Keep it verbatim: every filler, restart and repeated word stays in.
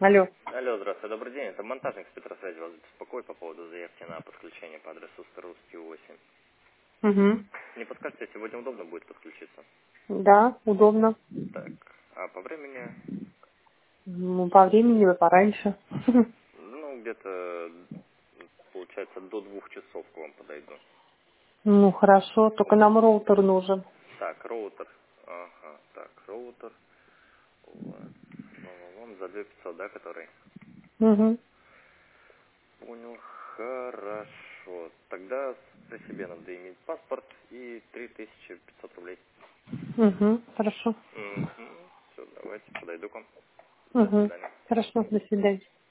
Алло. Алло, здравствуйте, добрый день. Это монтажник спецсвязи вас беспокоит по поводу заявки на подключение по адресу Старорусский восемь. Угу. Не подскажете, сегодня удобно будет подключиться? Да, удобно. Так, а по времени, Ну, по времени вы пораньше. ну, где-то, получается, до двух часов к вам подойду. Ну, хорошо, только нам роутер нужен. Так, роутер. Ага, так, роутер. У вас, ну, вам за две пятьсот, да, который? Угу. Понял, хорошо. Тогда при себе надо иметь паспорт и три тысячи пятьсот рублей. Угу. Хорошо. Угу. Все, давайте, подойду к вам. До Угу. свидания. Хорошо, до свидания.